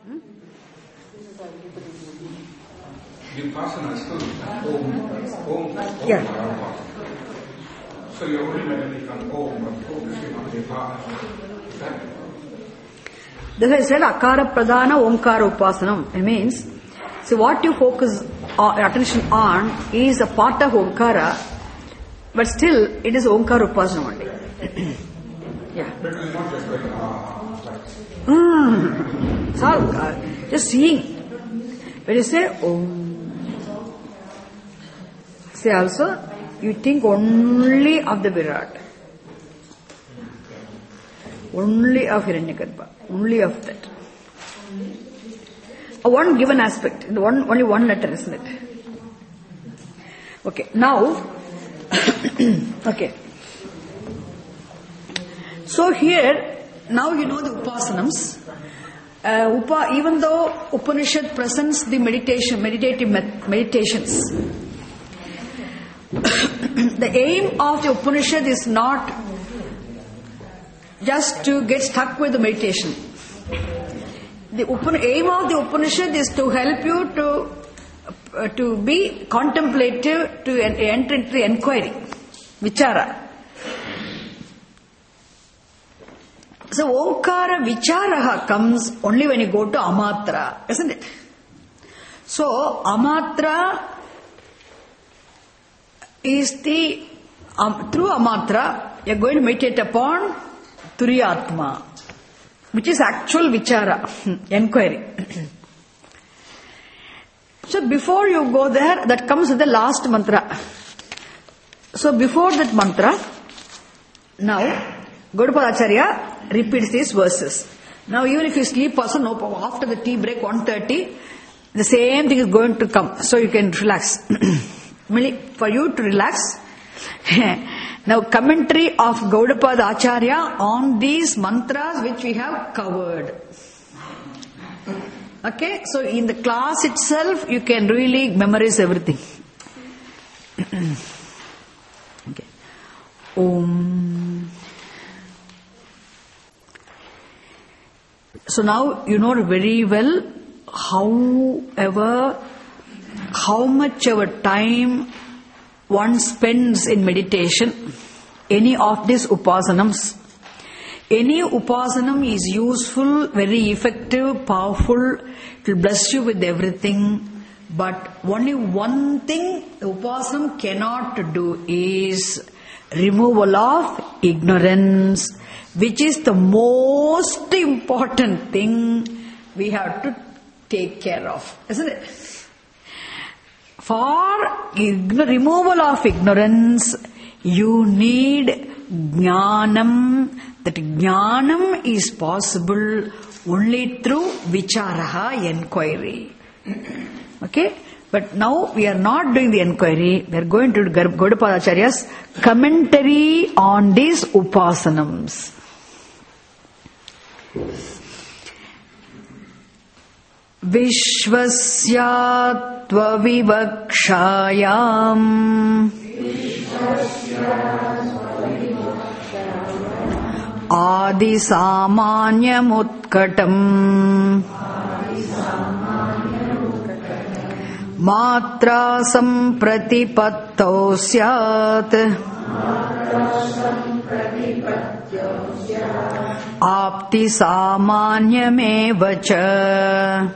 Vipassana is still Om. Yeah. So you're only meditating on Om, but focusing on Vipassana. This I said Akara Pradhana Omkara Upasanam. It means, so what you focus attention on is a part of Omkara, but still it is Omkara Upasana only. Yeah. But it's not just like It's all just seeing. When you say Om, say also, you think only of the Virat. Only of Hiranyagarbha. Only of that. One given aspect. Only one letter, isn't it? Okay. Now, okay. So here, now you know the Upasanams. Even though Upanishad presents the meditations, the aim of the Upanishad is not just to get stuck with the meditation. The aim of the Upanishad is to help you to be contemplative, to enter into inquiry, vichara. So Omkara Vicharaha comes only when you go to Amatra, isn't it? So Amatra is the, through Amatra, you are going to meditate upon Turiyatma, which is actual Vichara, inquiry. So before you go there, that comes with the last mantra. So before that mantra, now Gaudapada Acharya repeats these verses. Now even if you sleep also, no problem. After the tea break 1:30, the same thing is going to come. So you can relax. For you to relax. Now commentary of Gaudapada Acharya on these mantras which we have covered. Okay, so in the class itself you can really memorize everything. Okay. Om. So now you know very well how much our time one spends in meditation. Any of these upasanams. Any upasanam is useful, very effective, powerful. It will bless you with everything. But only one thing the upasanam cannot do is removal of ignorance, which is the most important thing we have to take care of, isn't it? For removal of ignorance, you need jnanam. That jnanam is possible only through vicharaha, inquiry. Okay? But now we are not doing the inquiry. We are going to Gaudapada Acharya's commentary on these upasanams. Vishvasya vivakshayam adi samanyam utkatam matra sampratipattau syat apti samanyameva cha.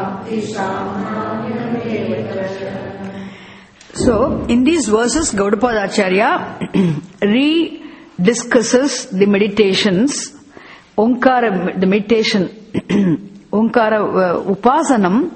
So, in these verses, Gaudapada Acharya discusses the meditations, Omkara, the meditation, Omkara Upasanam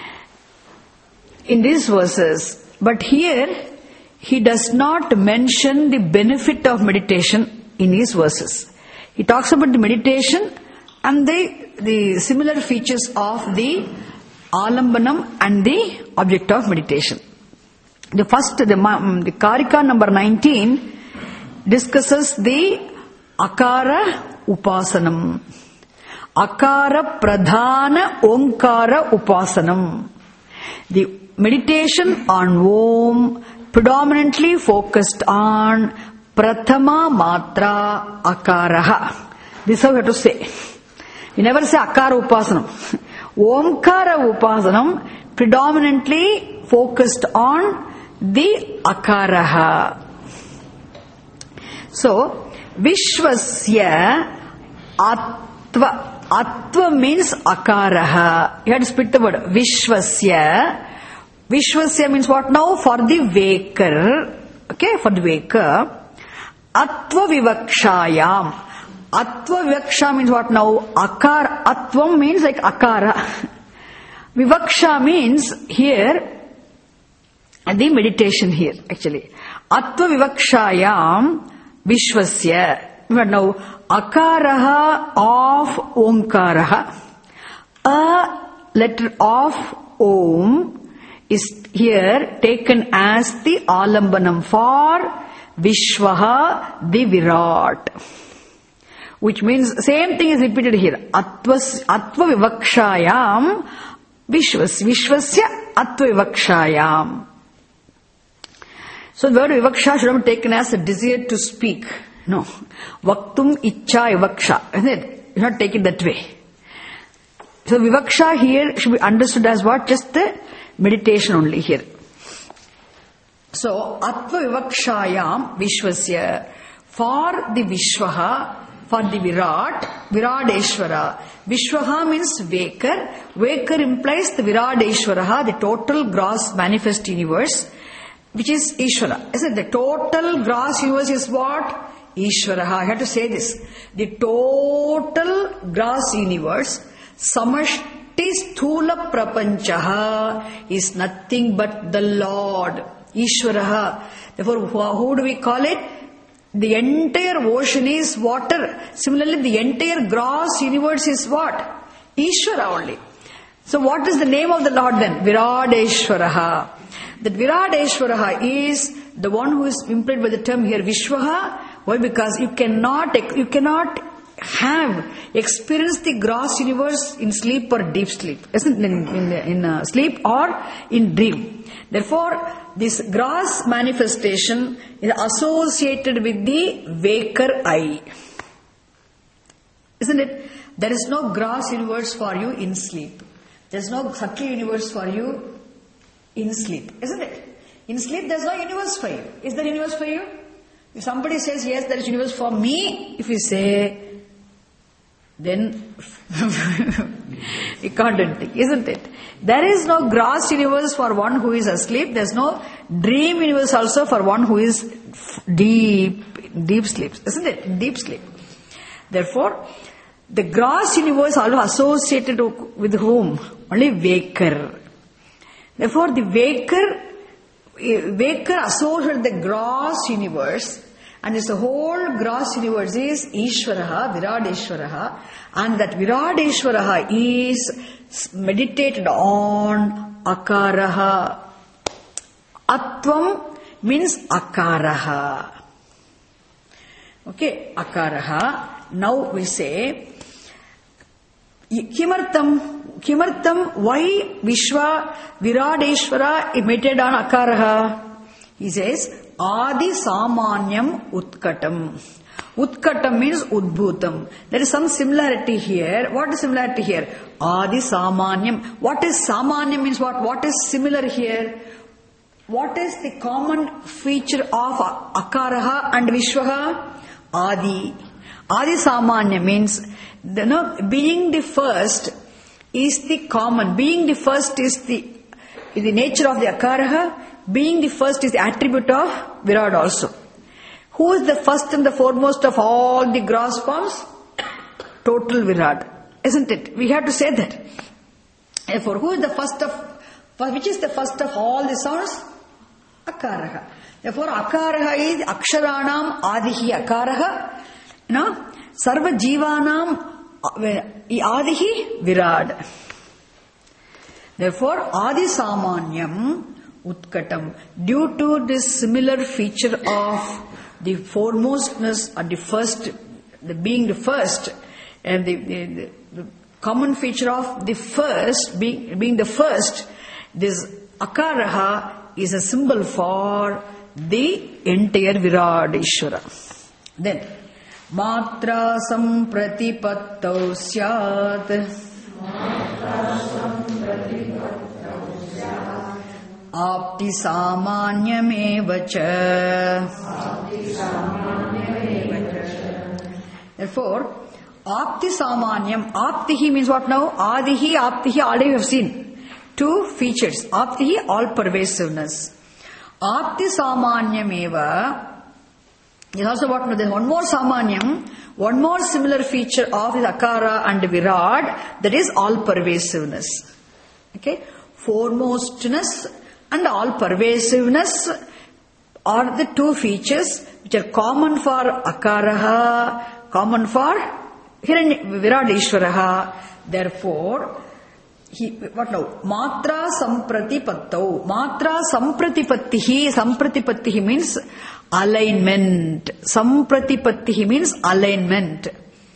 in these verses. But here, he does not mention the benefit of meditation in these verses. He talks about the meditation and the similar features of the alambanam and the object of meditation. The first, the Karika number 19 discusses the Akara Upasanam. Akara Pradhana Omkara Upasanam. The meditation on Om predominantly focused on Prathama Matra Akaraha. This is how we have to say. We never say Akara Upasanam. Omkara Upasanam predominantly focused on the Akaraha. So, Vishwasya Atva. Atva means Akaraha. You have to split the word. Vishwasya. Vishwasya means what now? For the waker. Okay, for the waker. Atva Vivakshayam. Atva Vivaksha means what now? Akara. Atvam means like Akara. Vivaksha means here, the meditation here actually. Atva Vivakshayam Vishwasya. Now, Akaraha of Omkaraha. A letter of Om is here taken as the Alambanam for Vishwaha, the Virat. Which means, same thing is repeated here. Atva Vivakshayam Vishwasya Atva Vivakshayam. So the word Vivaksha should not be taken as a desire to speak. No. Vaktum Icha Vivaksha. Isn't it? You not take it that way. So Vivaksha here should be understood as what? Just the meditation only here. So Atva Vivakshayam Vishwasya. For the Vishwaha, for the Virat, Viradeshwara. Vishwaha means waker. Waker implies the Viradeshwara, the total gross manifest universe, which is Ishvara. Isn't it? The total gross universe is what? Ishvara. I have to say this. The total gross universe, Samashti Sthula Prapanchaha, is nothing but the Lord. Ishvara. Therefore, who do we call it? The entire ocean is water. Similarly, the entire gross universe is what? Ishvara only. So what is the name of the Lord then? Viradeshwaraha. That Viradeshwaraha is the one who is implied by the term here Vishwaha. Why? Because you cannot have experienced the gross universe in sleep or deep sleep. Isn't it? In sleep or in dream. Therefore, this gross manifestation is associated with the waker eye. Isn't it? There is no gross universe for you in sleep. There is no subtle universe for you in sleep. Isn't it? In sleep there is no universe for you. Is there universe for you? If somebody says, yes, there is universe for me, if you say, then you can't do anything, isn't it? There is no gross universe for one who is asleep. There is no dream universe also for one who is deep sleep, isn't it? Deep sleep. Therefore, the gross universe also associated with whom? Only waker. Therefore, the waker associated the gross universe, and this whole gross universe is Ishvaraha, Viradeshwaraha, and that Viradeshwaraha is meditated on Akaraha. Atvam means Akaraha. Okay, Akaraha. Now we say, Kimartam, why Vishwa Viradeshwara meditated on Akaraha? He says, Adi Samanyam Utkatam. Utkatam means Udbhutam. There is some similarity here. What is similarity here? Adi Samanyam. What is Samanyam means what? What is similar here? What is the common feature of Akaraha and Vishwaha? Adi. Adi Samanya means, being the first is the common. Being the first is the nature of the Akaraha. Being the first is the attribute of Virat also. Who is the first and the foremost of all the gross forms? Total Virat. Isn't it? We have to say that. Therefore, who is the first of, which is the first of all the sounds? Akaraha. Therefore, Akaraha is Aksharanam Adihi Akaraha. Sarva Jivanam Adihi Virat. Therefore, Adi Samanyam Utkatam. Due to this similar feature of the foremostness or the first, the being the first, and the common feature of the first, being the first, this Akaraha is a symbol for the entire Viradeshwara. Then, Matra Sampratipattau Syat Apti samanyameva cha. Therefore, Apti samanyam. Aptihi means what now? Adihi, Aptihi, already we have seen. Two features. Aptihi, all pervasiveness. Apti samanyameva is also what now? There is one more samanyam, one more similar feature of this akara and virat, that is all pervasiveness. Okay? Foremostness and all pervasiveness are the two features which are common for akaraha, common for Virat Ishvaraha. Therefore, what now? Matra sampratipattau. Matra sampratipattihi. Sampratipattihi means alignment. Sampratipattihi means alignment.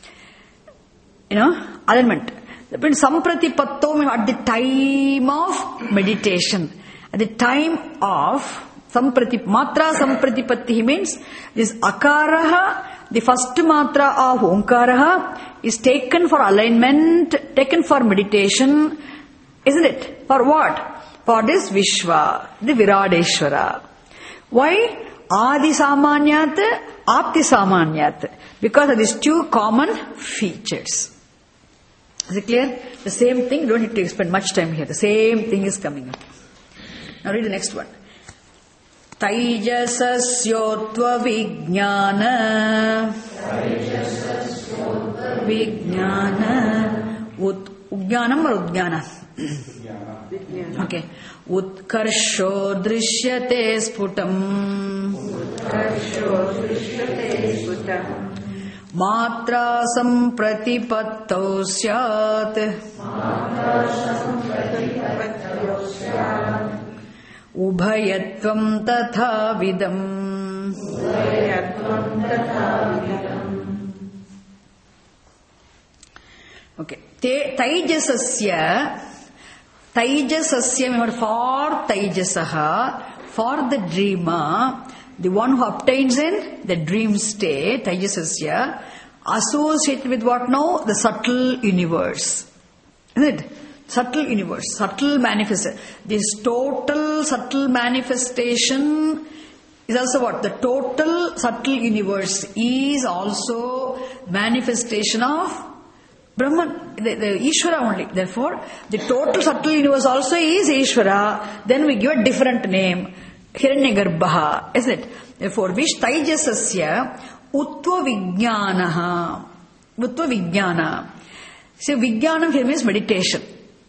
Alignment. That means sampratipatto means at the time of meditation. At the time of matra sampratipattihi means this akaraha, the first matra of onkaraha is taken for alignment, taken for meditation, isn't it? For what? For this Vishwa, the Viradeshwara. Why? Adi Samanyat, Apti Samanyat. Because of these two common features. Is it clear? The same thing, don't need to spend much time here. The same thing is coming up. Now read the next one. Taijasasyottva vijnana. Vijnana. Ujnanam or udjnana? Okay. Utkarsho drishyate sputam. Matra sampratipattau syat. Ubhayatvam tatha vidam. Okay. Taijasasya. Taijasasya, for Taijasaha, for the dreamer, the one who obtains in the dream state, Taijasasya, associated with what now? The subtle universe. Isn't it? Subtle universe, subtle manifestation. This total subtle manifestation is also what? The total subtle universe is also manifestation of Brahman, the Ishvara only. Therefore, the total subtle universe also is Ishvara. Then we give a different name, Hiranyagarbha, isn't it? Therefore, Vish Taijasasya Uttva Vijnanaha. Uttva Vijnana. See, Vijnanam here means meditation.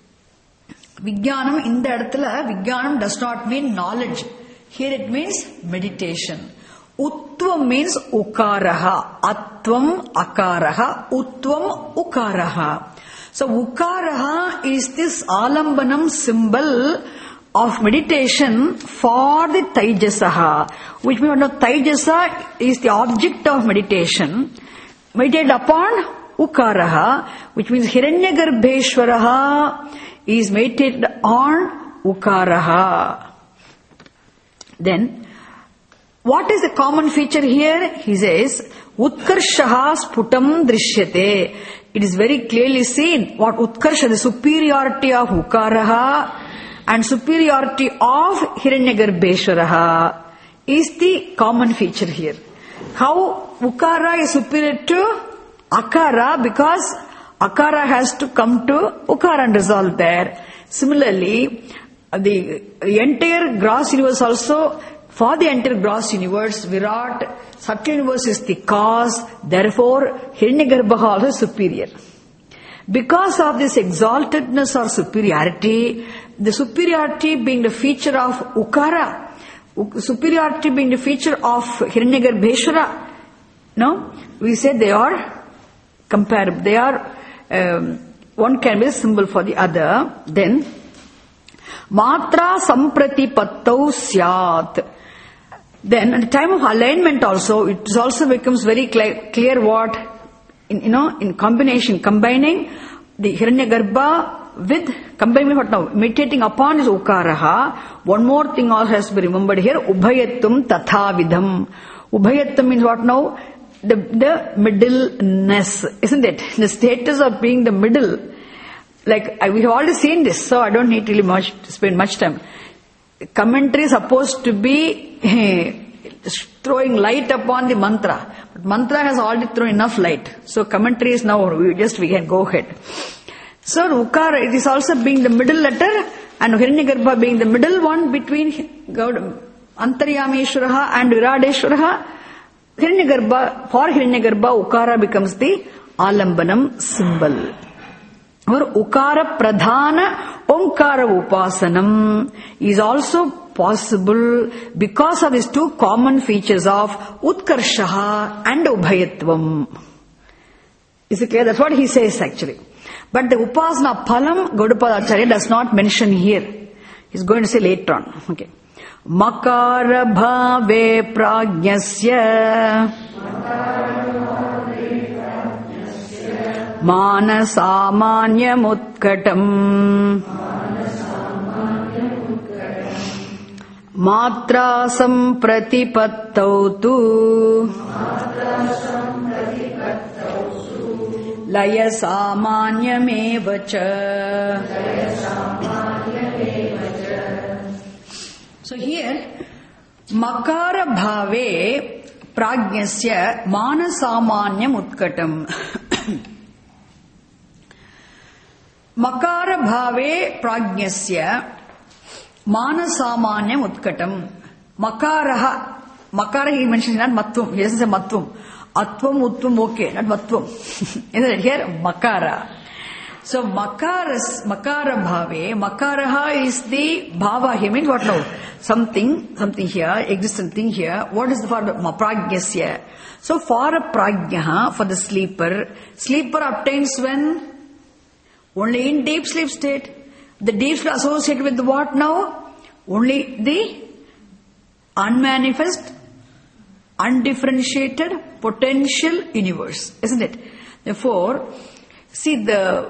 Vijnanam in the earthla, Vijnanam does not mean knowledge. Here it means meditation. Uttvam means ukaraha. Attvam akaraha. Uttvam ukaraha. So ukaraha is this alambanam symbol of meditation for the Taijasaha. Which means Taijasa is the object of meditation. Meditated upon ukaraha. Which means Hiranyagarbheshwaraha is meditated on ukaraha. Then, what is the common feature here? He says, Utkarshaha sputam drishyate. It is very clearly seen what Utkarsha, the superiority of Ukaraha and superiority of Hiranyagarbheshwaraha is the common feature here. How Ukara is superior to Akara? Because Akara has to come to Ukara and resolve there. Similarly, the entire gross universe also, for the entire gross universe, Virat, subtle universe is the cause, therefore Hiranyagarbha also is superior. Because of this exaltedness or superiority, the superiority being the feature of Ukara, superiority being the feature of Hiranyagarbheshwara, no? We say they are comparable. They are, one can be a symbol for the other. Then, Matra sampratipattau syat. Then, at the time of alignment also, it also becomes very clear what, in combination, combining the Hiranyagarbha with, combining what now? Meditating upon is Ukaraha. One more thing also has to be remembered here, Ubhayatvam tatha vidham. Ubhayatvam means what now? The middleness, isn't it? The status of being the middle. we have already seen this, so I don't need really spend much time. Commentary is supposed to be throwing light upon the mantra. But mantra has already thrown enough light. So commentary is now, we can go ahead. So Ukara, it is also being the middle letter, and Hiranyagarbha being the middle one between Antaryameshwaraha and Viradeshwaraha. For Hiranyagarbha, Ukara becomes the Alambanam symbol. Or Ukara Pradhana Omkara Upasanam is also possible because of these two common features of Utkarshaha and Ubhayatvam. Is it clear? That's what he says actually. But the Upasana Phalam, Gaudapada Acharya does not mention here. He's going to say later on. Okay. Makara bhave prajnasya Manasamanyam utkatam Matrasam pratipattau tu Laya samanyamevacha. So here, Makara bhave prajnasya manasamanyam utkatam. Makara bhave prajnasya manasamanyam utkatam. Makara he mentions not matvam. He doesn't say matvam. Atvam, utvam, okay, not matvam. Isn't it here? Makara. So Makara bhave. Makaraha is the bhava. He means what now? Something here, existent thing here. What is the for prajnasya? So for a prajnaha, for the sleeper obtains when? Only in deep sleep state. The deep sleep associated with what now? Only the unmanifest, undifferentiated potential universe, isn't it? Therefore, see the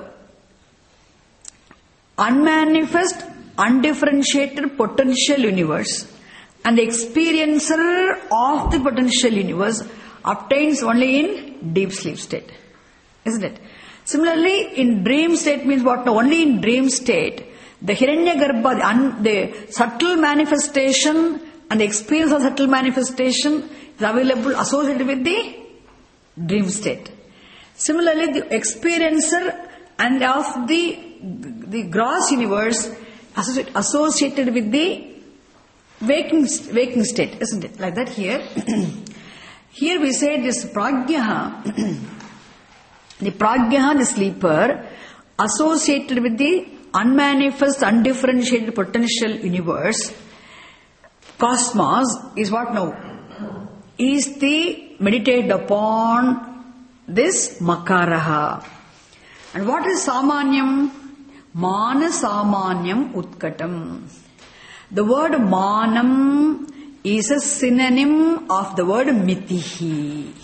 unmanifest, undifferentiated potential universe and the experiencer of the potential universe obtains only in deep sleep state, isn't it? Similarly, in dream state means what? Only in dream state, the Hiranyagarbha, the subtle manifestation and the experience of subtle manifestation is available, associated with the dream state. Similarly, the experiencer and of the gross universe associated with the waking state, isn't it? Like that here. Here we say this prajnaha, the prajnaha, the sleeper, associated with the unmanifest, undifferentiated potential universe, cosmos, is what now? Is the meditated upon this makaraha. And what is samanyam? Mana samanyam utkatam. The word manam is a synonym of the word mitihi.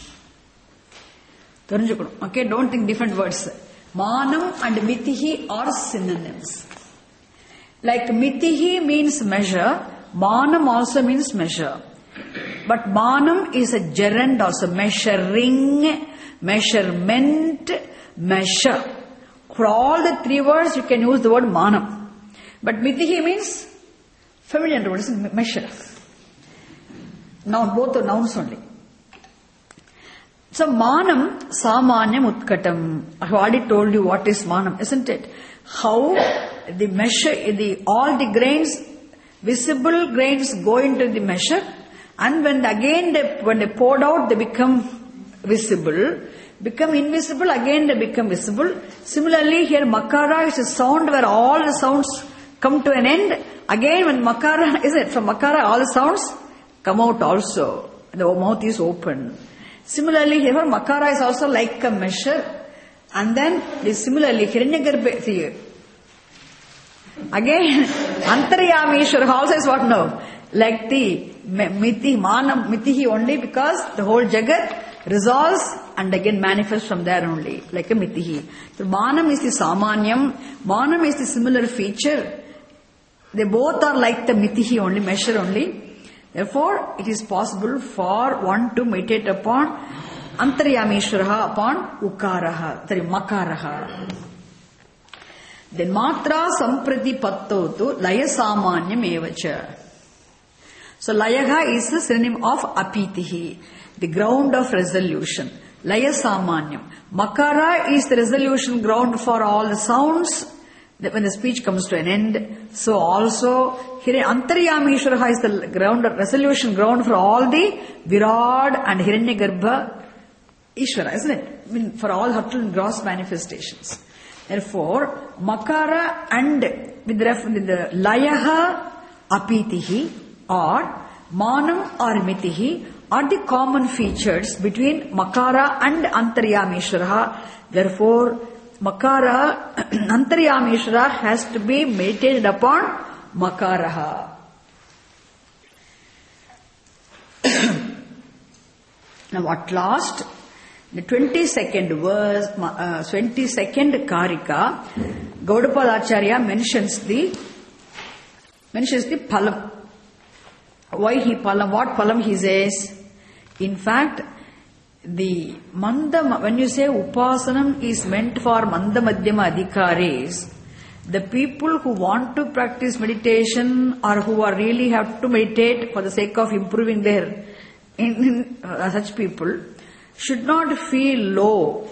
Okay, don't think different words. Manam and mitihi are synonyms. Like mitihi means measure, manam also means measure. But manam is a gerund also, measuring, measurement, measure. For all the three words you can use the word manam. But mitihi means feminine word, measure. Now both are nouns only. So manam, samanyam utkatam. I have already told you what is manam, isn't it? How the measure, all the grains, visible grains go into the measure, and when they poured out, they become visible, become invisible, again they become visible. Similarly, here makara is a sound where all the sounds come to an end. Again, when makara, is it? From makara, all the sounds come out also. The mouth is open. Similarly, here makara is also like a measure. And then, similarly, Hiranyagarbha, again, Antaryameshwara also is what now? Like the mitihi only, because the whole jagat resolves and again manifests from there only, like a mitihi. So manam is the samanyam, manam is the similar feature. They both are like the mitihi only, measure only. Therefore, it is possible for one to meditate upon Antaryameshwaraha, upon Ukaraha, Makaraha. Then matra samprati pattotu laya samanyam evacha. So layaha is the synonym of apitihi, the ground of resolution. Laya samanyam. Makara is the resolution ground for all the sounds when the speech comes to an end. So also here Antaryamishvara is the ground of resolution ground for all the Virad and Hiranyagarbha Ishvara, isn't it? I mean, for all subtle and gross manifestations. Therefore, Makara and with the Layaha Apitihi or Manam or Mitihi are the common features between Makara and Antaryamishvara. Therefore, Makara, Antaryamishvara has to be meditated upon Makaraha. Now at last, the 22nd verse, 22nd Karika, Gaudapada Acharya mentions the Palam. Why he Palam? What Palam he says? In fact, the Manda, when you say Upasanam is meant for Manda Madhyama Adhikaris, the people who want to practice meditation or who are really have to meditate for the sake of improving their, such people, should not feel low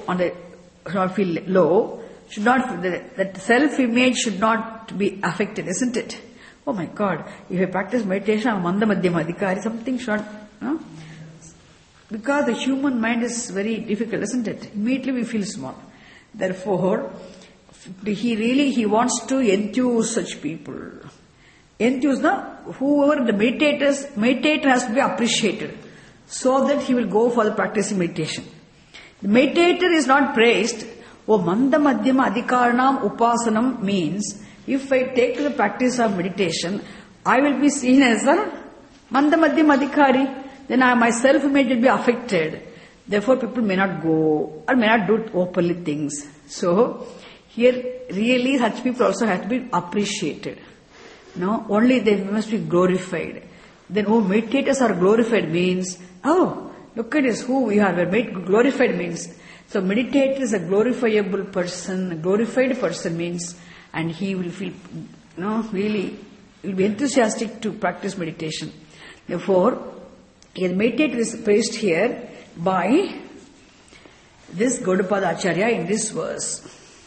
that self-image should not be affected, isn't it? Oh my God, if I practice meditation, I'm Manda Madhyama Adhikari, something should not, no? Because the human mind is very difficult, isn't it? Immediately we feel small. Therefore, he wants to enthuse such people. Enthuse, whoever the meditator has to be appreciated, so that he will go for the practicing meditation. The meditator is not praised. Oh, Manda Madhyama Adhikaranam Upasanam means, if I take to the practice of meditation, I will be seen as a Manda Madhyama Adhikari. Then my self-image will be affected. Therefore, people may not go or may not do openly things. So, here really such people also have to be appreciated. No, only they must be glorified. Then, meditators are glorified means, look at this, who we are. Glorified means, so meditator is a glorifiable person. A glorified person means, and he will feel, really, will be enthusiastic to practice meditation. Therefore, the meditator is praised here by this Gaudapada Acharya in this verse.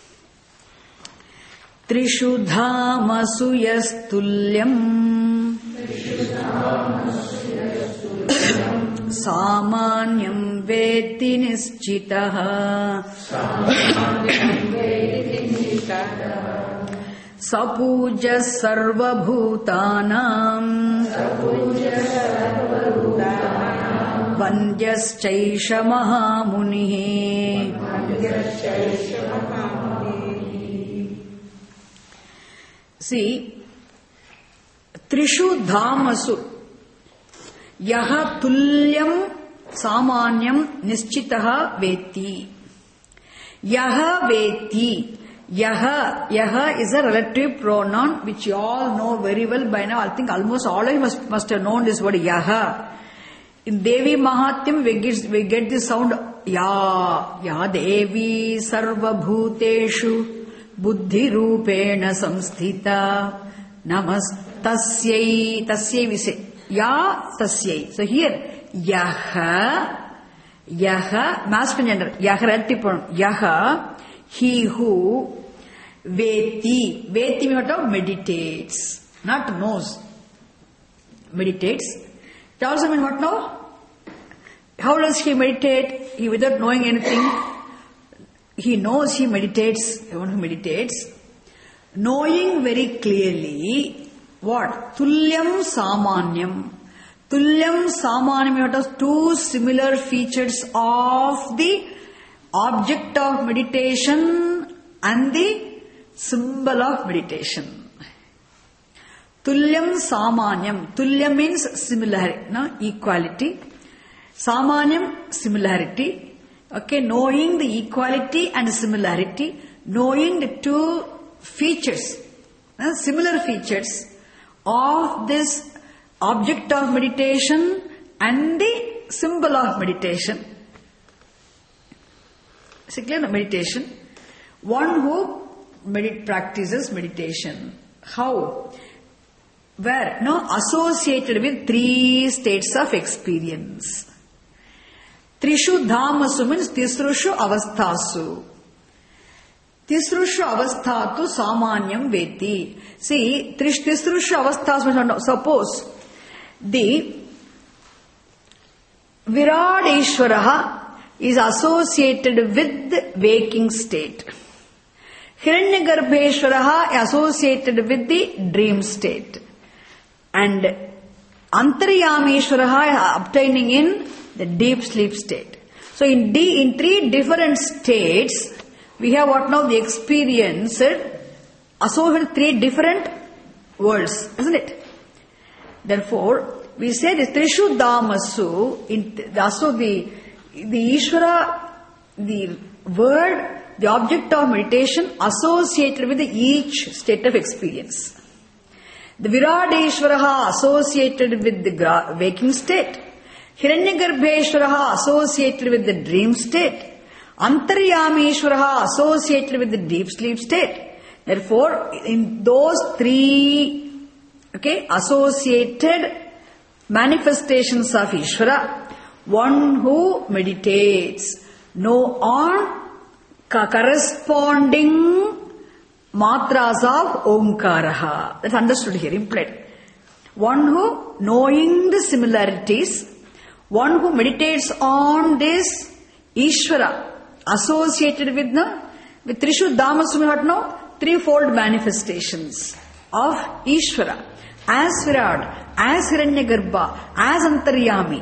Trishu dhamasu yastulyam samanyam veti nischitaha sapuja sarva bhutanam Vandyaschaisha Mahamunihi. See, Trishu Dhamasu Yaha Tulyam Samanyam Nischitaha Veti. Yaha Veti. Yaha is a relative pronoun which you all know very well by now. I think almost all of you must have known this word Yaha. In Devi Mahatyam, we get the sound Ya Devi Sarva Bhuteshu Buddhi Rupena Samsthita Namastasyai. Tasyai we say Ya Tasyai. So here Yaha, masculine gender, Yaha relative pronoun. Yaha, he who Veti means meditates, not knows. Meditates. It also means what now? How does he meditate? He without knowing anything. He knows he meditates. The one who meditates, knowing very clearly what? Tulyam Samanyam. Tulyam Samanyam means two similar features of the object of meditation and the symbol of meditation. Tulyam Samanyam. Tulyam means similarity, equality. Samanyam, similarity. Okay, knowing the equality and similarity, knowing the two features, similar features of this object of meditation and the symbol of meditation. It's a clear meditation. One who practices meditation. How? Where? No, associated with 3 states of experience. Trishu dhamasu means tisrushu avasthasu. Tisrushu avasthatu samanyam veti. See, tisrushu avasthasu, suppose the Virat Ishvaraha is associated with the waking state. Hiranyagarbheshwaraha is associated with the dream state. And Antaryameshwaraha is obtaining in the deep sleep state. So in 3 different states, we have what now the experience associated with 3 different worlds, isn't it? Therefore, we say the Trishu Dhamasu, also the Ishvara, the word, the object of meditation associated with each state of experience. The Viradeshwaraha associated with the waking state. Hiranyagarbheshwaraha associated with the dream state. Antaryameshwaraha associated with the deep sleep state. Therefore, in those 3 associated manifestations of Ishvara, one who meditates on corresponding matras of Omkaraha. That's understood here, implied. One who, knowing the similarities, one who meditates on this Ishvara associated with Trishu Dhamasumi, what now? 3-fold manifestations of Ishvara as Virat, as Hiranyagarbha, as Antaryami.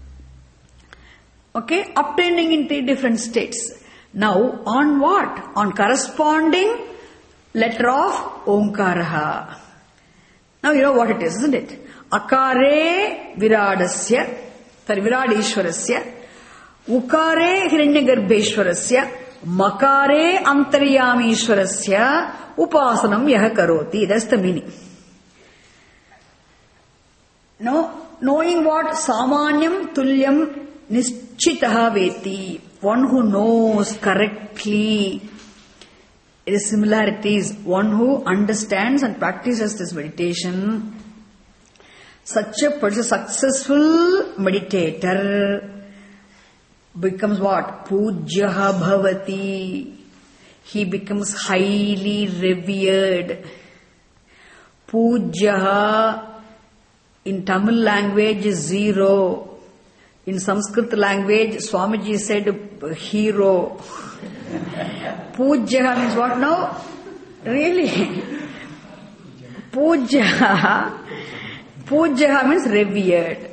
Obtaining in 3 different states. Now, on what? On corresponding letter of Omkaraha. Now you know what it is, isn't it? Akare Viradasya, Viradishwarasya, Ukare Hiranyagarbheshwarasya, Makare Antaryamishwarasya, Upasanam Yaha Karoti. That's the meaning. Now, knowing what? Samanyam Tulyam Nischitaha Veti. One who knows correctly the similarities, one who understands and practices this meditation. Such a person, successful meditator, becomes what? Pujyaha bhavati. He becomes highly revered. Pujyaha in Tamil language is 0. In Sanskrit language, Swamiji said hero. Pujyaha means what now? Really? Pujyaha means revered.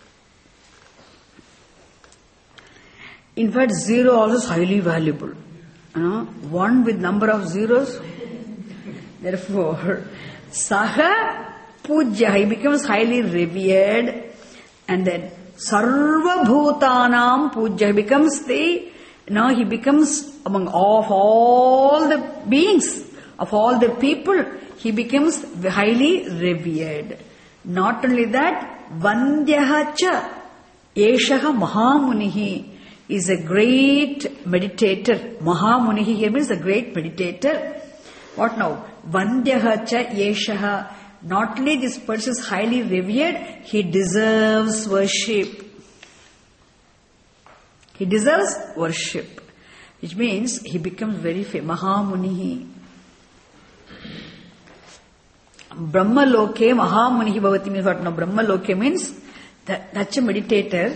In fact, 0 also is highly valuable. 1 with number of zeros. Therefore, Saha Pujyaha, he becomes highly revered. And then Sarva Bhutanam Pujya, he becomes he becomes among of all the beings, of all the people, he becomes highly revered. Not only that, Vandyaha cha Eshaha Mahamunihi is a great meditator. Mahamunihi here means a great meditator. What now? Vandyaha cha Eshaha. Not only this person is highly revered, he deserves worship. He deserves worship. Which means he becomes very famous. Mahamunihi. Brahma Loke Mahamunihi Bhavati means what? No, Brahma Loke means that such a meditator,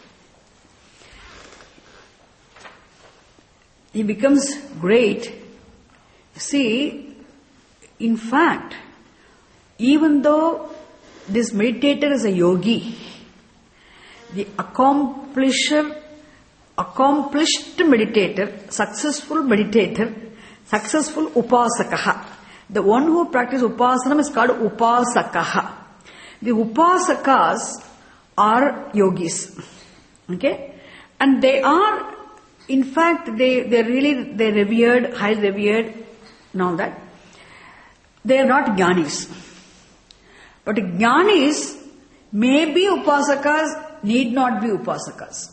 he becomes great. See, in fact, even though this meditator is a yogi, the accomplished meditator, successful upasakaha. The one who practices upasanam is called upasakaha. The upasakas are yogis. Okay? And they are, in fact, they're revered, highly revered, and all that. They are not jnanis. But jnanis may be upasakas, need not be upasakas.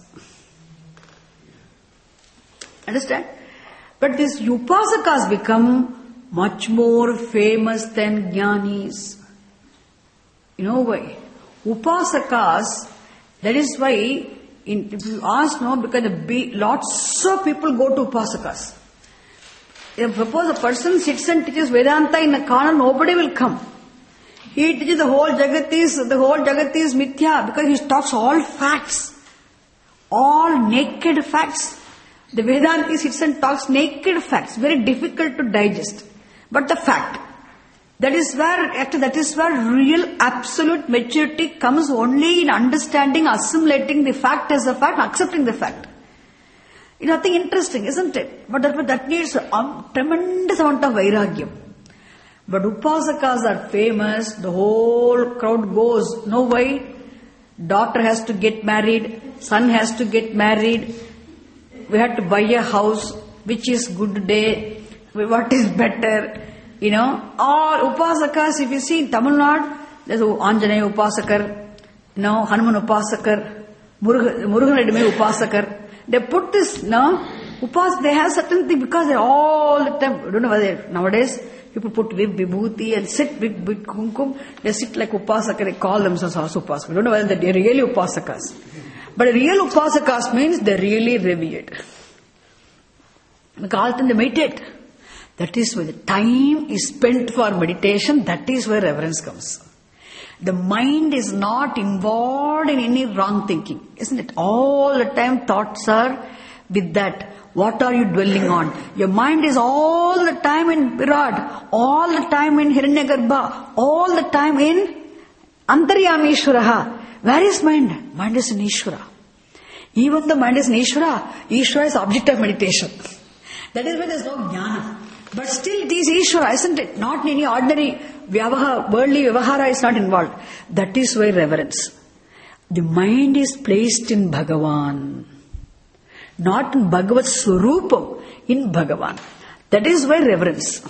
Understand? But these upasakas become much more famous than jnanis. You know why? Upasakas, that is why, if you ask, no, because lots of people go to Upasakas. If suppose a person sits and teaches Vedanta in a corner, nobody will come. He teaches the whole Jagat is mithya, because he talks all facts. All naked facts. The Vedanta sits and talks naked facts, very difficult to digest. But the fact, that is where real absolute maturity comes only in understanding, assimilating the fact as a fact, accepting the fact. It's nothing interesting, isn't it? But that needs a tremendous amount of vairagyam. But Upasakas are famous, the whole crowd goes. No way? Daughter has to get married, son has to get married, we have to buy a house, which is good day, what is better, All Upasakas, if you see in Tamil Nadu, there's Anjanaya Upasakar, Hanuman Upasakar, Murugan Reddy Upasakar. They put this, they have certain thing because they're all the time, I don't know whether nowadays people put vibhuti and sit with kumkum, they sit like Upasakar, they call themselves also Upasakar. I don't know whether they're really Upasakas. But real Upasakas means they're really revered. Because all the time they meditate. That is where the time is spent for meditation, that is where reverence comes. The mind is not involved in any wrong thinking, isn't it? All the time thoughts are with that. What are you dwelling on? Your mind is all the time in Virat, all the time in Hiranyagarbha, all the time in Antaryamishwaraha. Where is mind? Mind is in Ishvara. Even the mind is in Ishvara, Ishvara is object of meditation. That is why there is no jnana. But still it is Ishvara, isn't it? Not in any ordinary worldly vyavahara is not involved. That is why reverence. The mind is placed in Bhagavan. Not in Bhagavat Swarupam, in Bhagavan. That is why reverence.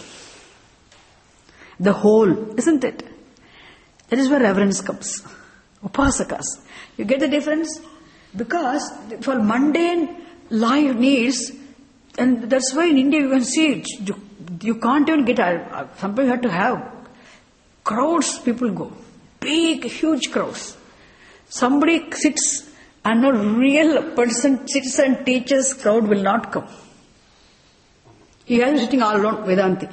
The whole, isn't it? That is where reverence comes. Upasakas. You get the difference? Because for mundane life needs, and that's why in India you can see it, you can't even get, sometimes you have to have crowds, people go. Big, huge crowds. Somebody sits and a real person sits and teaches, crowd will not come. He has been sitting all alone, Vedanti.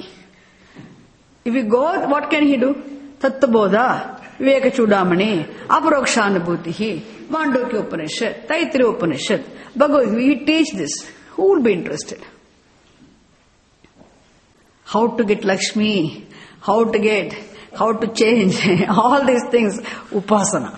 If you go, what can he do? Tattabodha, Viveka Chudamani, Aparokshanabhutihi, Mandukya Upanishad, Taittiriya Upanishad, Bhagavad Gita, he teach this. Who will be interested? How to get Lakshmi, how to change, all these things, Upasana.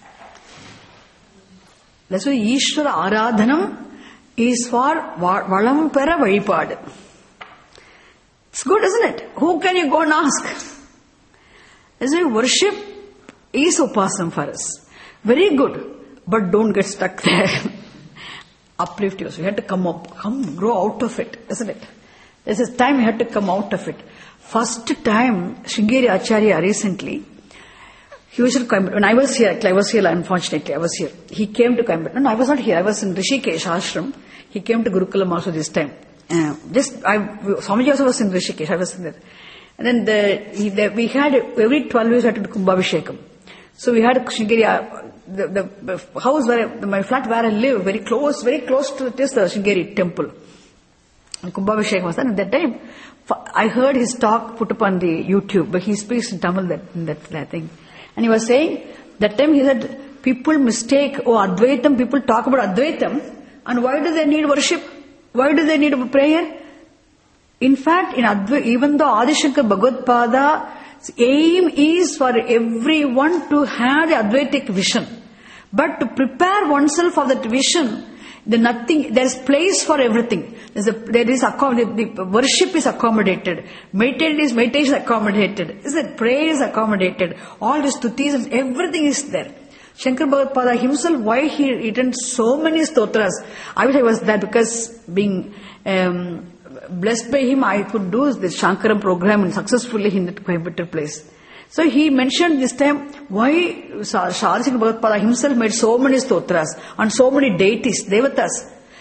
That's why Ishvara Aradhanam is for Valampera Vazhipaadu. It's good, isn't it? Who can you go and ask? That's why worship is Upasana for us. Very good, but don't get stuck there. Uplift yourself. You have to grow out of it, isn't it? There's a time you have to come out of it. First time, Sringeri Acharya recently, he was in Coimbatore. When I was here, unfortunately, I was here. He came to Coimbatore. No, I was not here. I was in Rishikesh Ashram. He came to Gurukulam also this time. Swamiji also was in Rishikesh. I was in there. And then we had, every 12 years we had to do Kumbhabhishekam. So we had Sringeri, the house my flat where I live, very close to it is the Sringeri temple. Kumbhabhishekam was done. And at that time, I heard his talk put up on the YouTube, but he speaks in Tamil that thing. And he was saying, that time he said, people mistake, Advaitam, people talk about Advaitam, and why do they need worship? Why do they need a prayer? In fact, in Advaita, even though Adi Shankara Bhagavad-pada's aim is for everyone to have the Advaitic vision. But to prepare oneself for that vision, there is place for everything. The worship is accommodated. Meditation is accommodated. Prayer is accommodated. All the stutis and everything is there. Shankara Bhagavad-pada himself, why he written so many stotras? I wish I was there, because being blessed by him, I could do this Shankaram program successfully in that Coimbatore place. So he mentioned this time why Shankara Bhagavad-pada himself made so many stotras on so many deities, devatas.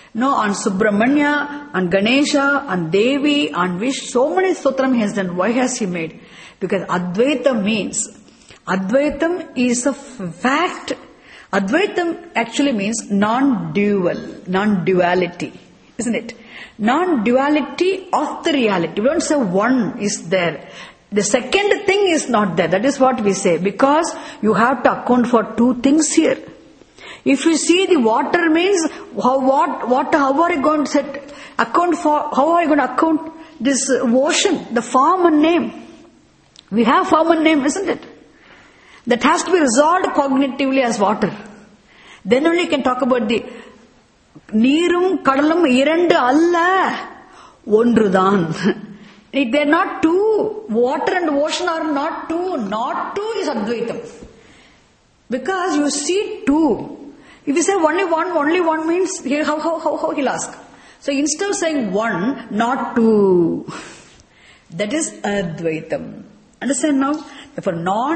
No, on Subramanya, on Ganesha, on Devi, on Vish, so many stotram he has done. Why has he made? Because Advaita means, Advaitam is a fact. Advaitam actually means non-dual, non-duality, isn't it? Non-duality of the reality. We don't say one is there. The second thing is not there. That is what we say. Because you have to account for two things here. If you see the water means, how are you going to account for, how are you going to account this ocean, the form and name? We have form and name, isn't it? That has to be resolved cognitively as water. Then only you can talk about the Neerum Kadalam Irandu Alla Ondrudan. They are not two. Water and ocean are not two. Not two is Advaitam. Because you see two. If you say only one means how he'll ask. So instead of saying one, not two. That is Advaitam. Understand now? Therefore,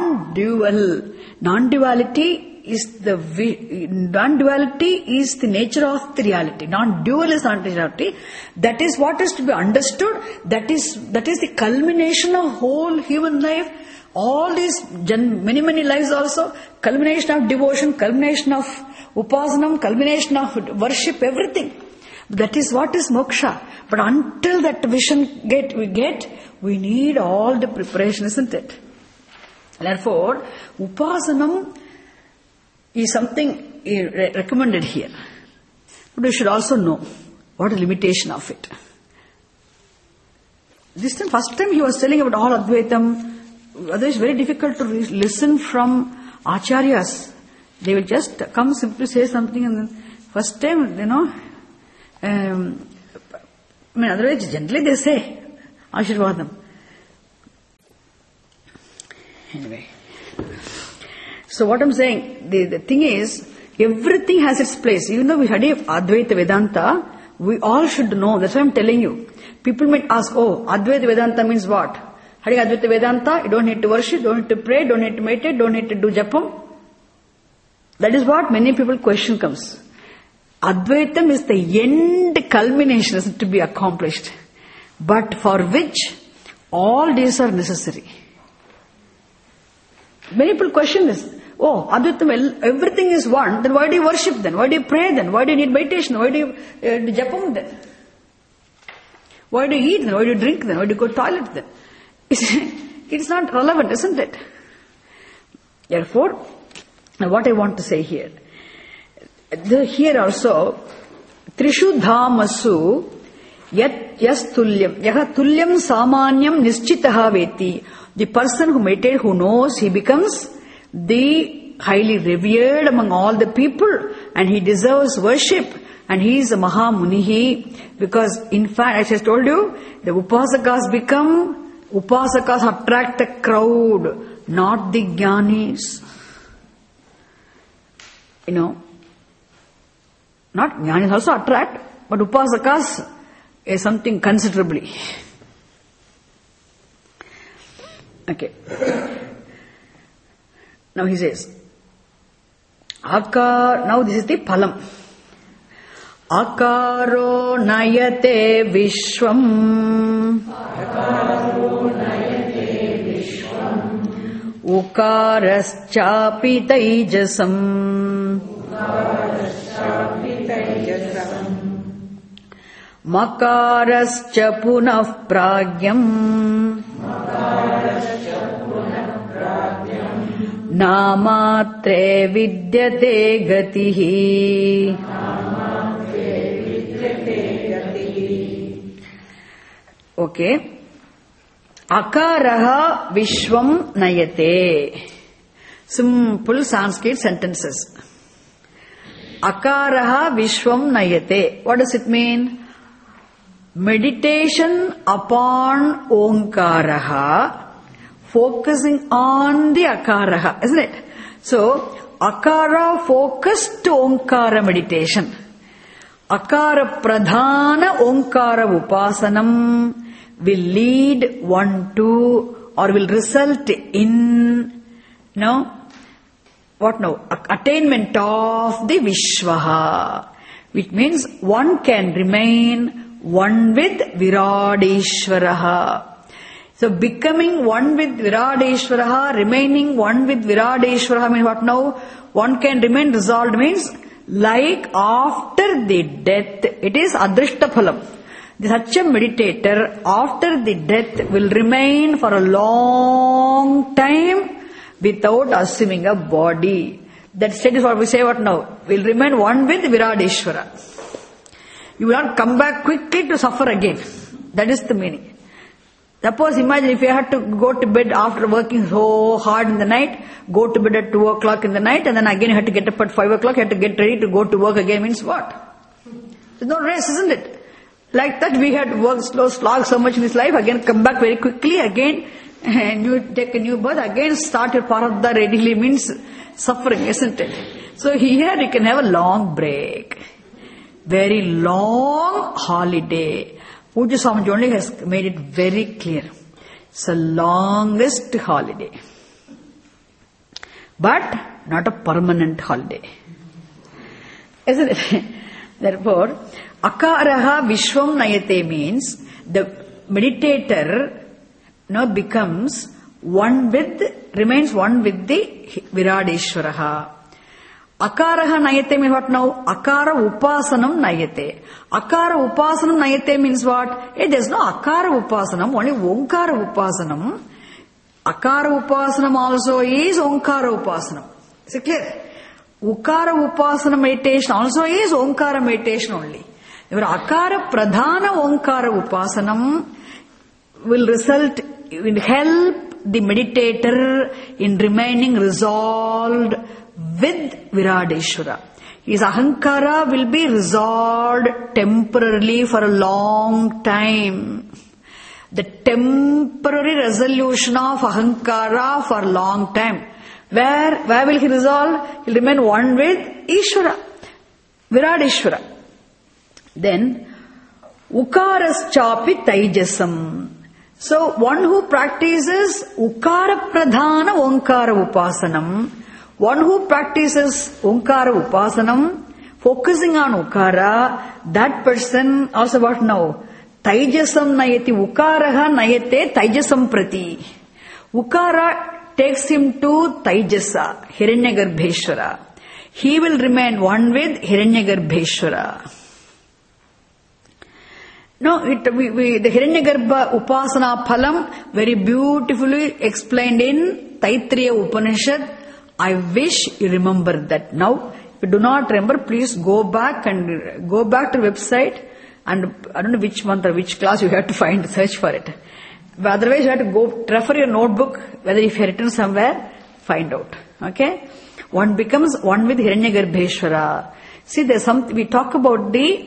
non-duality is the nature of the reality. Non-dual is non-duality. That is what is to be understood. That is the culmination of whole human life. All these many lives also. Culmination of devotion, culmination of upasanam, culmination of worship, everything. That is what is moksha. But until that vision we need all the preparation, isn't it? Therefore, upasanam is something recommended here. But we should also know what is the limitation of it. This time, first time he was telling about all Advaitam. Otherwise, very difficult to listen from acharyas. They will just come simply say something and then first time, otherwise generally they say Ashirvadam. Anyway. So what I'm saying, the thing is, everything has its place. Even though we study Advaita Vedanta, we all should know. That's why I'm telling you. People might ask, Advaita Vedanta means what? Studying Advaita Vedanta, you don't need to worship, don't need to pray, don't need to meditate, don't need to do japam. That is what many people question comes. Advaitam is the end culmination is to be accomplished. But for which all these are necessary. Many people question this. Advaitam, everything is one, then why do you worship then? Why do you pray then? Why do you need meditation? Why do you do japam then? Why do you eat then? Why do you drink then? Why do you go to the toilet then? It's not relevant, isn't it? Therefore, what I want to say here. Here also, Trishu Dhamasu Yas Tulyam. Yaha Tulyam Samanyam Nischitaha Veti. The person who meditates, who knows, he becomes the highly revered among all the people and he deserves worship and he is a Mahamunihi because in fact, as I told you, the Upasakas attract a crowd, not the Jnanis. Not Jnanis also attract, but Upasakas is something considerably. Okay. Now he says, now this is the phalam. Akaro nayate vishwam. Ukaraschapi taijasam. Makarascha punah pragyam. Namatre vidyate gatihi. Okay. Akaraha vishwam nayate. Simple Sanskrit sentences. Akaraha vishwam nayate. What does it mean? Meditation upon Omkaraha, focusing on the Akaraha, isn't it? So, Akara focused to Omkara meditation. Akara pradhana Omkara upasanam will lead one to or will result in attainment of the Vishwaha. which means one can remain one with Viradeshwaraha. So becoming one with Viradeshwaraha, remaining one with Viradeshwaraha means what now? One can remain resolved means like after the death, it is Adrishtaphalam. Such a meditator after the death will remain for a long time without assuming a body. That state is what we say what now? Will remain one with Viradeshwara. You will not come back quickly to suffer again. That is the meaning. Suppose imagine if you had to go to bed after working so hard in the night, go to bed at 2 o'clock in the night and then again you had to get up at 5 o'clock, you had to get ready to go to work again means what? There's no rest, isn't it? Like that we had worked slog so much in this life, again come back very quickly, again and you take a new birth, again start your Paradha readily means suffering, isn't it? So here you can have a long break. Very long holiday. Pujya Swamiji only has made it very clear. It's the longest holiday. But not a permanent holiday. Isn't it? Therefore, Akaraha Vishwam Nayate means the meditator becomes one with, remains one with the Viradeshwaraha. Akaraha Nayate means what now? Akara Upasanam Nayate. Akara Upasanam Nayate means what? There's no Akara Upasanam, only Onkara Upasanam. Akara Upasanam also is Onkara Upasanam. Is it clear? Ukara Upasana meditation also is Onkara meditation only. Akara Pradhana Onkara Upasanam will result, will help the meditator in remaining resolved with Viradeshwara. His Ahankara will be resolved temporarily for a long time. The temporary resolution of Ahankara for a long time. Where will he resolve? He'll remain one with Ishvara, Viradeshwara. Then, Ukaras chapi taijasam. So, one who practices Ukara Pradhana Onkara Upasanam, one who practices Onkara Upasanam, focusing on Ukara, that person also what now? Taijasam nayati, Ukaraha nayate taijasam prati. Ukara takes him to Taijasa, Hiranyagarbheshwara. He will remain one with Hiranyagarbheshwara. No, the Hiranyagarbha Upasana Phalam very beautifully explained in Taittiriya Upanishad. I wish you remember that. Now, if you do not remember, please go back to the website and I don't know which month or which class you have to find, search for it. But otherwise you have to go refer your notebook, whether if you have written somewhere, find out. Okay? One becomes one with Hiranyagarbheshwara. See, there's something, we talk about the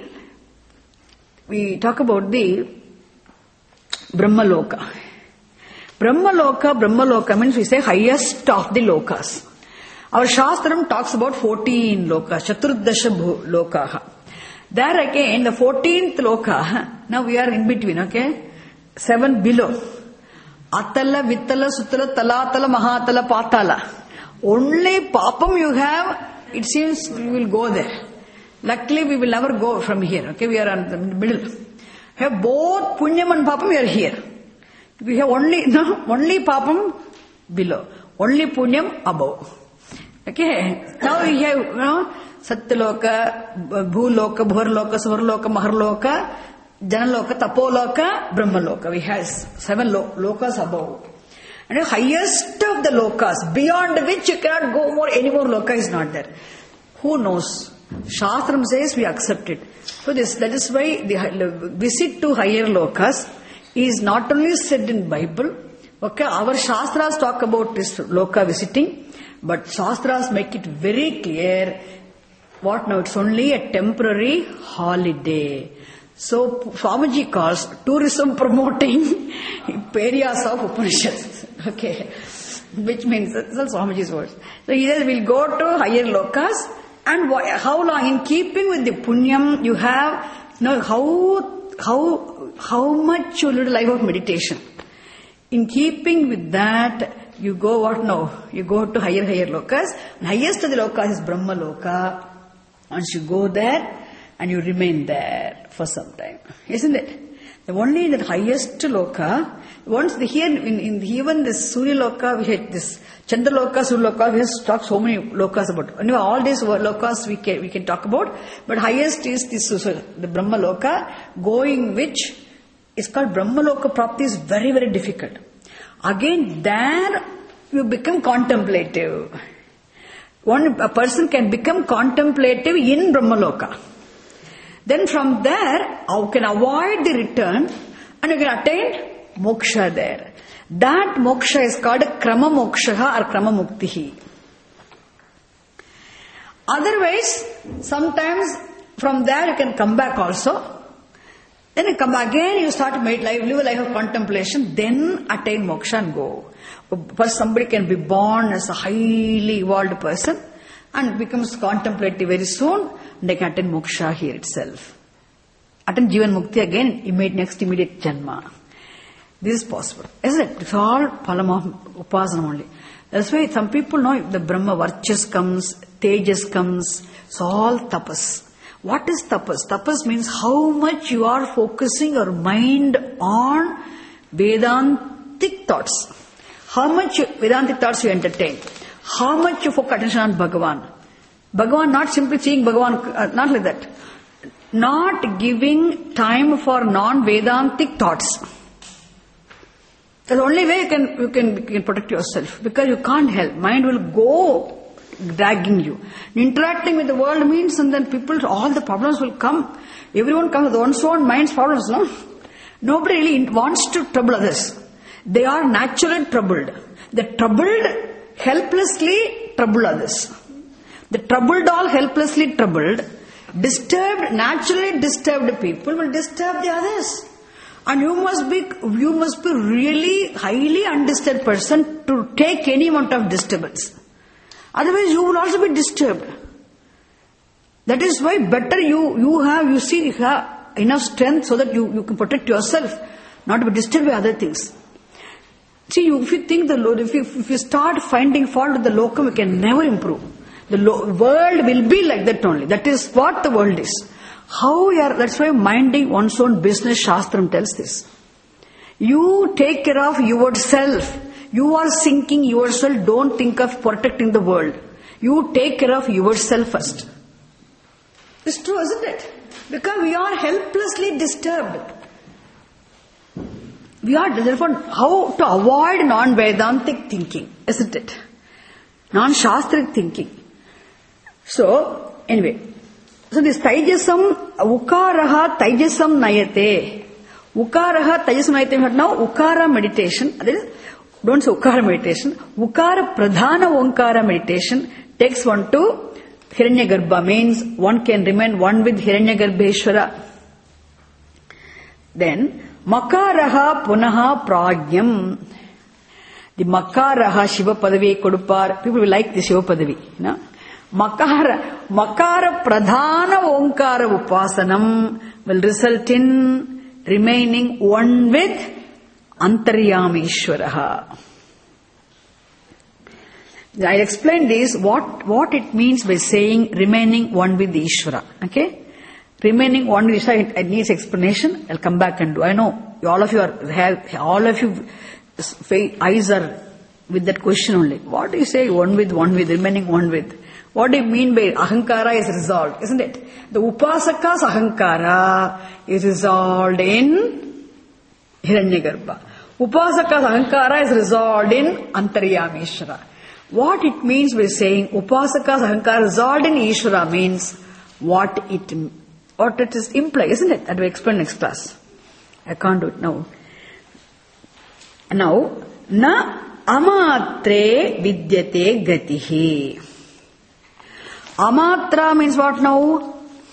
Brahmaloka. Brahmaloka means we say highest of the lokas. Our Shastram talks about 14 lokas, Chaturdasha lokaha. There again, the 14th loka, now we are in between, okay? 7 below. Atala, Vittala, Suttala, Talatala, Mahatala, Patala. Only Papam you have, it seems you will go there. Luckily we will never go from here, okay? We are in the middle. We have both Punyam and Papam, we are here. We have only Papam below. Only Punyam above. Okay? Now we have, Satyaloka, Bhuloka, Bhurloka, Suvarloka, Maharloka, Janaloka, Tapoloka, Brahmaloka. We have 7 lokas above. And the highest of the lokas, beyond which you cannot go more, any more loka is not there. Who knows? Shastram says we accept it. So that is why the visit to higher lokas is not only said in Bible. Okay, our Shastras talk about this loka visiting, but Shastras make it very clear. What now? It's only a temporary holiday. So Swamiji calls tourism promoting areas of Upanishads. Okay. Which means, that's all Swamiji's words. So he says we'll go to higher lokas, and how long? In keeping with the punyam you have, how much you live a life of meditation. In keeping with that, you go what now? You go to higher lokas. And highest of the lokas is Brahma Loka. Once you go there, and you remain there for some time. Isn't it? Only in the highest loka, once here in even this Surya loka, we had this Chandra loka, Surya loka, we have talked so many lokas about. Anyway, all these lokas we can talk about, but highest is this, the Brahma loka, going which is called Brahma loka prapti is very, very difficult. Again, there you become contemplative. A person can become contemplative in Brahma loka. Then from there, you can avoid the return and you can attain moksha there. That moksha is called krama moksha or krama muktihi. Otherwise, sometimes from there you can come back also. Then you come back again, you start to live a life of contemplation, then attain moksha and go. First somebody can be born as a highly evolved person and becomes contemplative very soon, and they can attain moksha here itself. Attain Jivan Mukti again, next immediate janma. This is possible. Isn't it? It's all phalam of upasana only. That's why some people know the Brahma Varchas comes, Tejas comes, it's all tapas. What is tapas? Tapas means how much you are focusing your mind on Vedantic thoughts. How much Vedantic thoughts you entertain. How much you focus attention on Bhagavan. Bhagavan, not simply seeing Bhagavan, not like that. Not giving time for non-Vedantic thoughts. That's the only way you can protect yourself. Because you can't help. Mind will go dragging you. Interacting with the world means, and then people, all the problems will come. Everyone comes with one's own mind's problems, no? Nobody really wants to trouble others. They are naturally troubled. The troubled helplessly trouble others. The troubled all helplessly troubled, disturbed, naturally disturbed people will disturb the others. And you must be really highly undisturbed person to take any amount of disturbance. Otherwise you will also be disturbed. That is why better you have enough strength so that you can protect yourself, not to be disturbed by other things. See, if you think if you start finding fault with the lokam, you can never improve. The world will be like that only. That is what the world is. That's why minding one's own business, Shastram tells this. You take care of yourself. You are sinking yourself. Don't think of protecting the world. You take care of yourself first. It's true, isn't it? Because we are helplessly disturbed. Therefore, how to avoid non-Vedantic thinking, isn't it? Non-Shastric thinking. So, anyway. So this Taijasam, Ukaraha Taijasam Nayate. Ukaraha Taijasam Nayate. Now, Ukara meditation. Don't say Ukara meditation. Ukara Pradhana Onkara meditation takes one to Hiranyagarbha. Means one can remain one with Hiranyagarbheshwara. Then, Makaraha Punaha Prajnam. The Makaraha Shiva Padavi Kodupar. People will like the Shiva Padavi. You know? Makara Pradhana Onkara Upasanam will result in remaining one with Antaryamishwaraha. I explained this, what it means by saying remaining one with Ishvara. Okay? Remaining one with Ishvara, it needs explanation. I'll come back and do. I know all of you eyes are with that question only. What do you say one with, remaining one with? What do you mean by ahankara is resolved, isn't it? The upasaka's ahankara is resolved in Hiranyagarbha. Upasaka's ahankara is resolved in Antaryamishvara. What it means by saying upasaka's ahankara resolved in Ishvara means what it is implied, isn't it? That we explain next class. I can't do it now. Now, na amatre vidyate gatihi. Amatra means what now?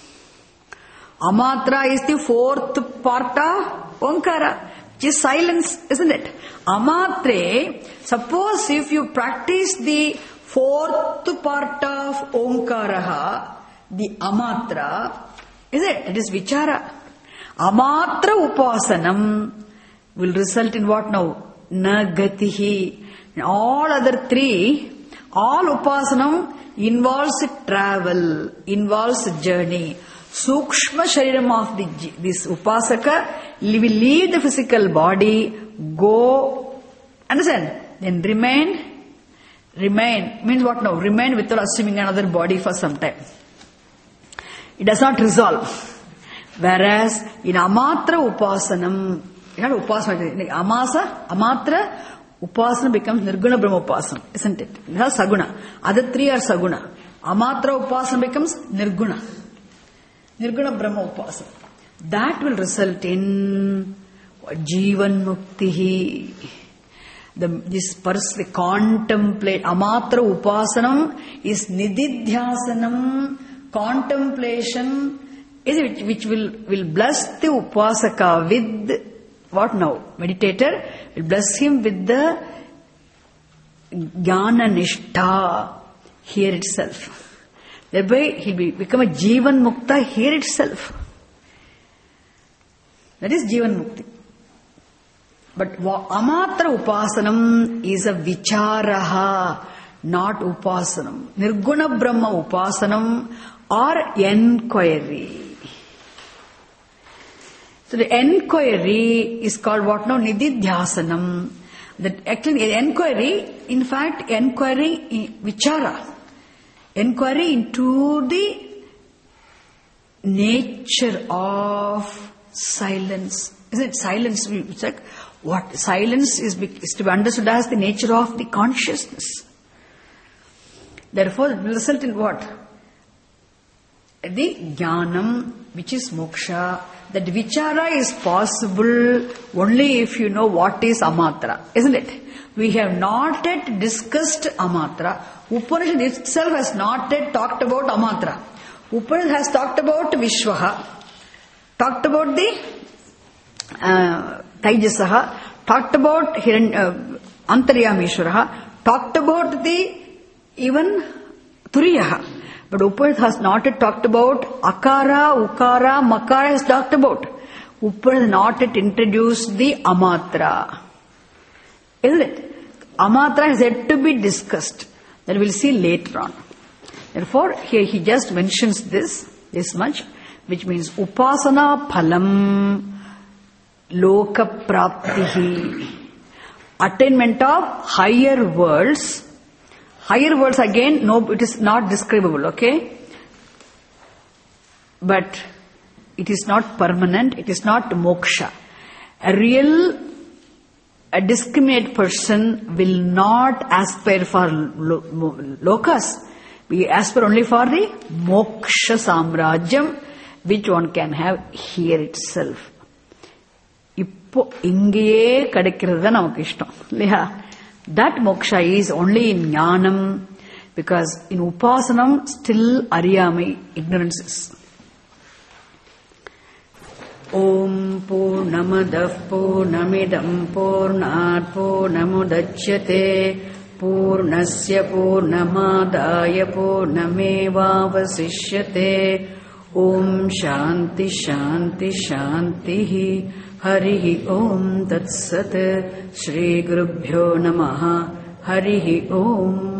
Amatra is the fourth part of Onkara, which is silence, isn't it? Amatre, suppose if you practice the fourth part of Onkaraha, the Amatra, is it? It is Vichara. Amatra Upasanam will result in what now? Na Gatihi. All other three, all Upasanam involves travel, involves journey. Sukshma shariram of this upasaka will leave the physical body, go, understand? Then remain means what now? Remain without assuming another body for some time. It does not resolve. Whereas in amatra upasanam, not upasana, amatra upasana becomes nirguna brahma upasana, isn't it? It has saguna. Other three are saguna. Amatra upasana becomes nirguna. Nirguna brahma upasana. That will result in jivan muktihi. This person contemplate. Amatra upasanam is nididhyasanam, contemplation, is it which will bless the upasaka with what now? Meditator will bless him with the jnana nishtha here itself. Thereby he will become a jivan mukta here itself. That is jivan mukti. But amatra upasanam is a vicharaha, not upasanam. Nirguna brahma upasanam or enquiry. So the enquiry is called what now? Nididhyasanam. That actually enquiry, in fact, enquiry, vichara. Enquiry into the nature of silence. Isn't it? Silence, it's like what? Silence is to be understood as the nature of the consciousness. Therefore, it will result in what? The jnanam, which is moksha. That vichara is possible only if you know what is amatra, isn't it? We have not yet discussed amatra. Upanishad itself has not yet talked about amatra. Upanishad has talked about Vishwaha, talked about the Taijasaha, talked about Antaryameshwaraha, talked about the even Turiyaha. But Upanishad has not yet talked about Akara, Ukara, Makara has talked about. Upanishad has not yet introduced the Amatra. Isn't it? Amatra is yet to be discussed. That we'll see later on. Therefore, here he just mentions this much, which means Upasana Phalam Loka Praptihi. Attainment of higher worlds. Higher worlds again, no, it is not describable, okay? But it is not permanent, it is not moksha. A discriminate person will not aspire for lokas. We aspire only for the moksha samrajyam, which one can have here itself. Ippo ingaye kadikkiradha namakku ishtam. Illaya? That moksha is only in jnanam, because in upasanam still ariyamai, ignorance is. Om Purnamadah Purnamidam Purnat Purnamudachyate Purnasya Purnamadaya Purnamevavasishyate. Om Shanti Shanti Shanti Harihi Om Tat Sat. Shri Gurubhyo Namaha. Harihi Om.